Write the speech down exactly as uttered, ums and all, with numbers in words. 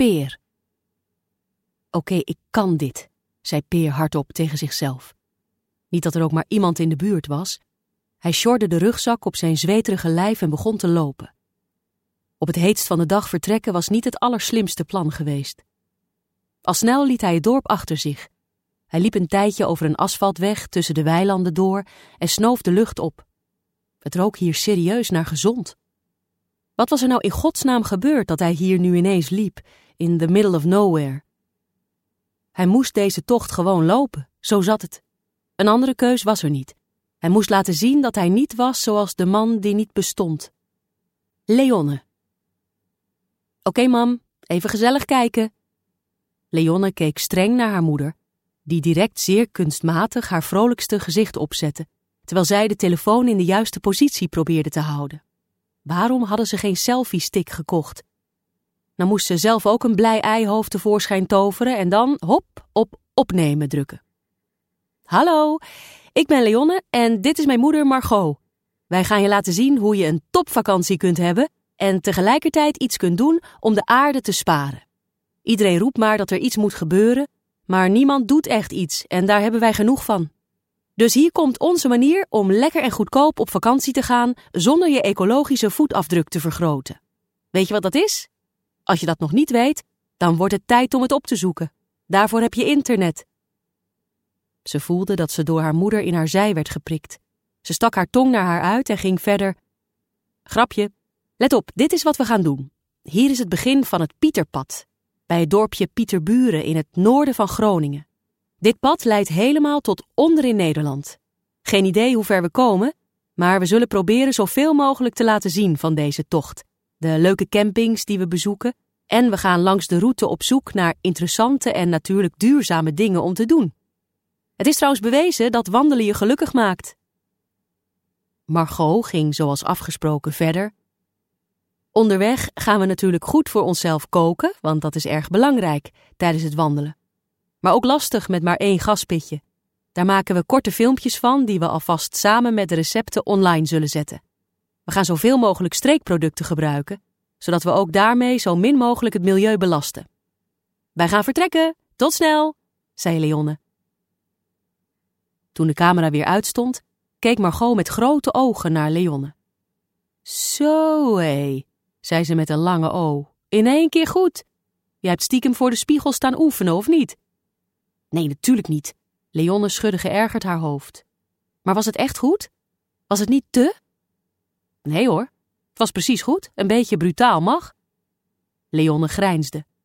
Peer. Oké, ik kan dit, zei Peer hardop tegen zichzelf. Niet dat er ook maar iemand in de buurt was. Hij sjorde de rugzak op zijn zweterige lijf en begon te lopen. Op het heetst van de dag vertrekken was niet het allerslimste plan geweest. Al snel liet hij het dorp achter zich. Hij liep een tijdje over een asfaltweg tussen de weilanden door en snoof de lucht op. Het rook hier serieus naar gezond. Wat was er nou in godsnaam gebeurd dat hij hier nu ineens liep, in the middle of nowhere? Hij moest deze tocht gewoon lopen, zo zat het. Een andere keus was er niet. Hij moest laten zien dat hij niet was zoals de man die niet bestond. Leonne. Oké, mam, even gezellig kijken. Leonne keek streng naar haar moeder, die direct zeer kunstmatig haar vrolijkste gezicht opzette, terwijl zij de telefoon in de juiste positie probeerde te houden. Waarom hadden ze geen selfie-stick gekocht? Dan moest ze zelf ook een blij eihoofd tevoorschijn toveren en dan, hop, op opnemen drukken. Hallo, ik ben Leonne en dit is mijn moeder Margot. Wij gaan je laten zien hoe je een topvakantie kunt hebben en tegelijkertijd iets kunt doen om de aarde te sparen. Iedereen roept maar dat er iets moet gebeuren, maar niemand doet echt iets en daar hebben wij genoeg van. Dus hier komt onze manier om lekker en goedkoop op vakantie te gaan zonder je ecologische voetafdruk te vergroten. Weet je wat dat is? Als je dat nog niet weet, dan wordt het tijd om het op te zoeken. Daarvoor heb je internet. Ze voelde dat ze door haar moeder in haar zij werd geprikt. Ze stak haar tong naar haar uit en ging verder. Grapje, let op, dit is wat we gaan doen. Hier is het begin van het Pieterpad, bij het dorpje Pieterburen in het noorden van Groningen. Dit pad leidt helemaal tot onder in Nederland. Geen idee hoe ver we komen, maar we zullen proberen zoveel mogelijk te laten zien van deze tocht. De leuke campings die we bezoeken en we gaan langs de route op zoek naar interessante en natuurlijk duurzame dingen om te doen. Het is trouwens bewezen dat wandelen je gelukkig maakt. Margot ging zoals afgesproken verder. Onderweg gaan we natuurlijk goed voor onszelf koken, want dat is erg belangrijk tijdens het wandelen. Maar ook lastig met maar één gaspitje. Daar maken we korte filmpjes van die we alvast samen met de recepten online zullen zetten. We gaan zoveel mogelijk streekproducten gebruiken, zodat we ook daarmee zo min mogelijk het milieu belasten. Wij gaan vertrekken, tot snel, zei Leonne. Toen de camera weer uitstond, keek Margot met grote ogen naar Leonne. Zo hé, zei ze met een lange O. In één keer goed. Je hebt stiekem voor de spiegel staan oefenen, of niet? Nee, natuurlijk niet. Leonne schudde geërgerd haar hoofd. Maar was het echt goed? Was het niet te? Nee hoor, het was precies goed. Een beetje brutaal mag. Leonne grijnsde.